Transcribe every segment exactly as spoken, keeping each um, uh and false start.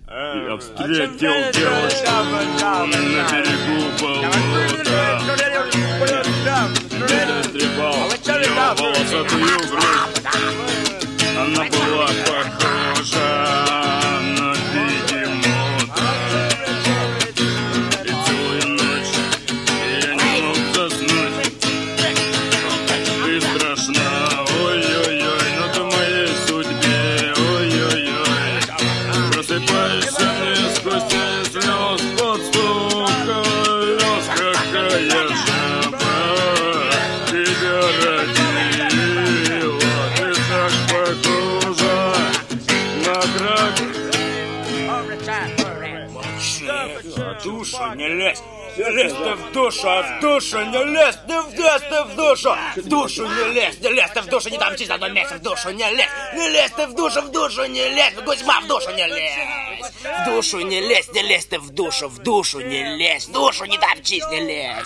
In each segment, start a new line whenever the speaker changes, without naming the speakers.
Я встретил девушку на берегу болота. Трепал ее волосатую грудь. Она была похожа на бегемота. И целую ночь я не мог заснуть. Ты страшна, ой-ой-ой, но ты моей судьбе, ой-ой-ой. Просыпаешься мне сквозь тень слез под стук колес, какая жаба тебя родила. Ты так похожа на драк.
Молчи, в душу не лезь. Не лезь ты в душу, а в душу не лезь, не влезь ты в душу. В душу не лезь, не лезь ты в душу, не там чисто одно место, в душу не лезь. Не лезь ты в душу, в душу не лезь, Кузьма, в душу не лезь. В душу не лезь, не лезь ты в душу, в душу не лезь, в душу не там чисто не лезь.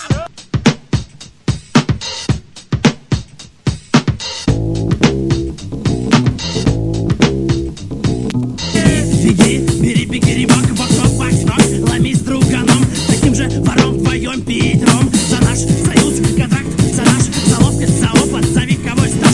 Беги, бери, беги, бок, бок, бок, бок, бок, ломись с друганом, таким же вором вдвоем Питером. За наш союз, контракт, за наш, за ловкость, за опыт, за вековой стаж.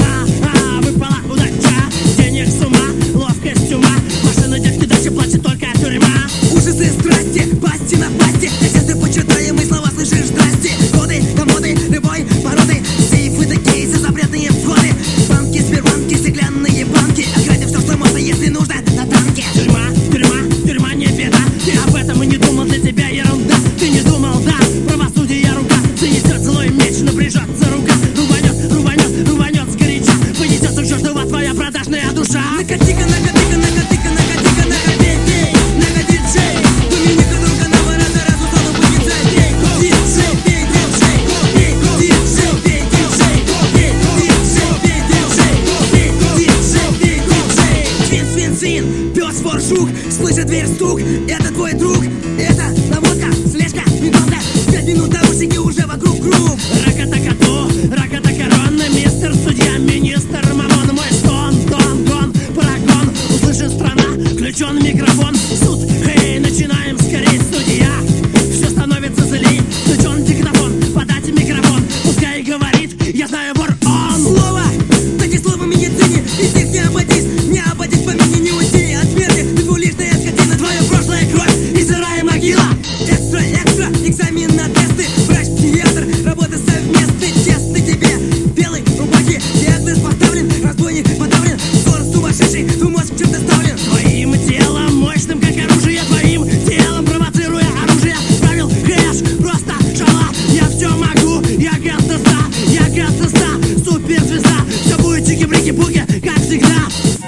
А-а-а, выпала удача, денег с ума, ловкость ума, машина, девки, дача, платит только тюрьма. Ужасы, страсти, пасти на пасти, газеты почитаем и слова слышишь, здрасте. Годы, комоды, любой породы, сейфы, такие за запретные входы. Банки, сбербанки, стеклянные банки, ограды все, что можно, если нужно, на танке. Тюрьма, тюрьма, тюрьма не беда, ты об этом и не думал, для тебя ерунда. Ты не думал, да, правосудие рука, занесет злой меч, напряжется рука. Рубанет, рубанет, рубанет сгоряча, понесется к чертова твоя продажная душа. Накати-ка, накати-ка, накати-ка, накати-ка, накати, накати, диджей. Доминика Турганова, рада, разу стану будет диджей. Диджей, пей, диджей, пей, диджей, пей, диджей, пей, диджей, пей, диджей, пей, диджей, пей, диджей. Свин, свин, свин, пес, вор, жук, слышит дверь стук, это твой друг, это наводка, слежка, минута, пять минут наушники уже вокруг круг. Раката-кату, раката-корона, мистер судья, министр мамон, мой стон, дон, гон, парагон, услышит страна, включен микрофон, суд, эй, начинаем скорей, судья, все становится злей, включен диктофон, подать микрофон, пускай говорит, я знаю вор, он. Слово, такие слова в медицине, из них не обойтись, не обойтись по мне, не уйти от смерти, ты двуличная скотина, твое прошлое кровь и сырая могила. Экстра, экстра, экзамен на тесты, врач-психиатр, работа совместный, тесты тебе, белый рубахи, диагноз поставлен, разбойник подавлен, скорость сумасшедший, твой мозг чем-то ставлен. Твоим телом мощным, как оружие, твоим телом провоцируя оружие, правил хэш, просто шала, я все могу, я гангста, я гангста, суперзвезда, все будет чики-брики-буги, как всегда.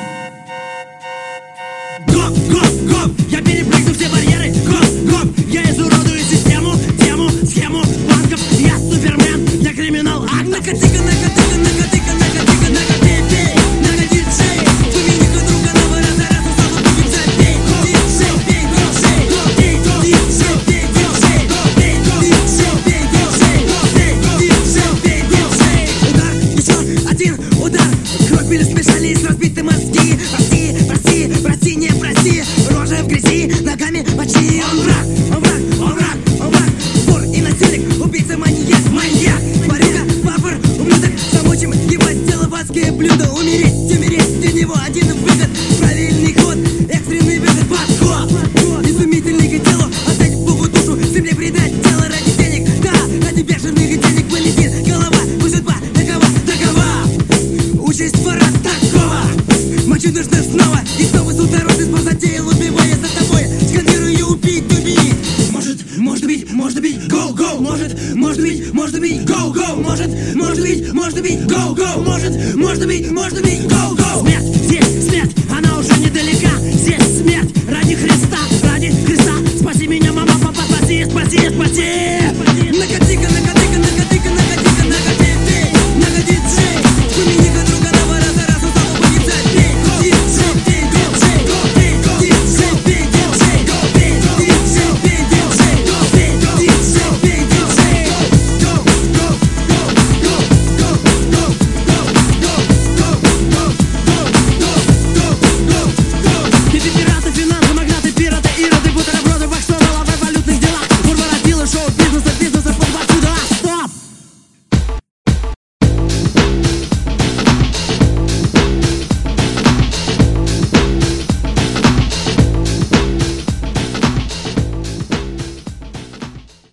Гоп, гоп, гоп, я перепрыгну все барьеры, гоп, гоп, я изуродую систему, тему, схему банков, я супермен, я криминал актов. Накати-ка, накати-ка, накати-ка, накати-ка, накати, пей, накати, диджей. Доминика Турганова, рада, разу стану будет диджей. Диджей, пей, диджей, пей, диджей, пей, диджей, пей, диджей, пей, диджей, пей, диджей, пей, диджей. Удар, еще один удар, кровь или специалист, разбиты мозги. Прости, прости, прости, не прости, рожа в грязи, ногами мочи. Он враг, он враг, он враг, он враг, вор и насильник, убийца, маньяк, маньяк, барыга, варвар, ублюдок, замочим его тело в адское блюдо. Умереть, умереть, для него один выход, правильный ход, экстренный выход, подход, изумительный к делу, отдать Богу душу, земле предать тело ради денег, да, ради бешеных денег полетит голова, судьба такова, такова, участь вора такого. Мочу нужно снова, и снова судорожный спор затеял, убивая за тобой, скандирую убить, убить. Может, может быть, может быть, go, go, может, может быть, может быть, go, go, может, может быть, может быть, go, go, может, может быть, может быть, go, go. Смерть.